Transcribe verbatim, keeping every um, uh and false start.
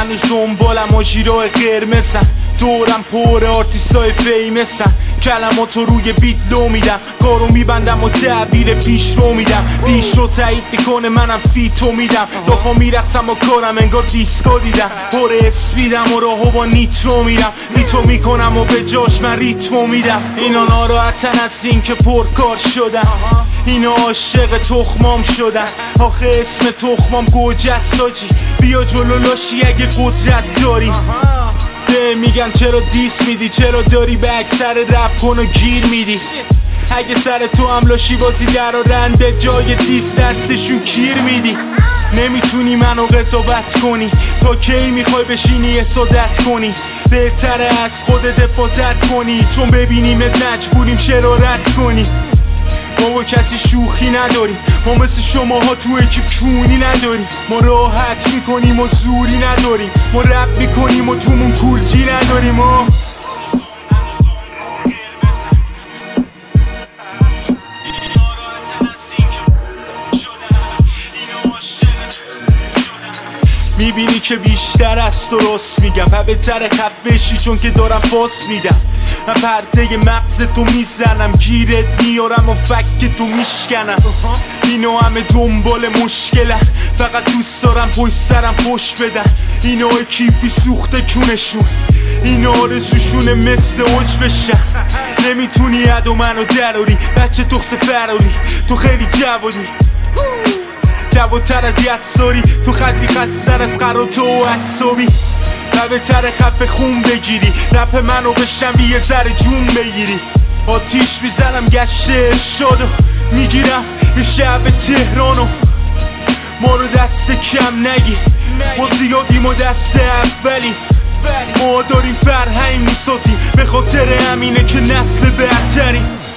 هنوز دنبالم آژیرای قرمزن، دورم پر آرتیستای فیمسن، کلماتو روی بیت لو میدم، کارو میبندم و تعبیر پیش رو میدم، پیش رو تایید میکنه منم فیتو میدم، دافا میرقصم و کارم انگار دیسکو دیدم، پر اسپیدم و راهو با نیترو میرم، نیتو میکنم و به جاش من ریتمو میدم. اینا ناراحتن از این که پرکار شدم، اینا عاشق تخمام شدن، آخه اسم تخمام گوجست آجی، بیا جلو لاشی اگه قدرت داری. به میگن چرا دیس میدی، چرا داری به اکثر رپ کن و گیر میدی، اگه سر تو هم لاشی بازی در و رنده جای دیس دستشون کیر میدی. نمیتونی منو قضاوت کنی، تا کی میخوای بشینی حسادت کنی، بهتره از خودت حفاظت کنی، چون ببینیمت مجبوریم شرارت کنی. ما با کسی شوخی نداریم، ما مثل شماها تو اکیپ کونی نداریم، ما راحت میکنیم و زوری نداریم، ما رپ میکنیم و تومون کولجی نداریم. ما میبینی که بیشتر از تو راست میگم، و بهتره خفشی چون که دارم فاس میدم، من پرده مغز تو میزنم، گیرت میارم و فک تو میشکنم. اینا همه دنبال مشکلن، فقط دوست دارم پشت سرم پشت بدن، اینا اکیپی سوخته کونشون، اینا آرزوشونه مثل اوج بشن. نمیتونی عد و منو دراری، بچه تخص فراری، تو خیلی جوادی، جوادتر از یساری، تو خزی خستر از قرار تو و اصابی، و بهتره خفه خون بگیری، رپ منو بشنوی یه ذره جون بگیری. آتیش میزنم گشت ارشادو میگیرم یه شب تهرانو، ما رو دست کم نگیر، ما زیادیم و دست اولی، ما داریم فرهنگ میسازیم، به خاطر همینه که نسل برتریم.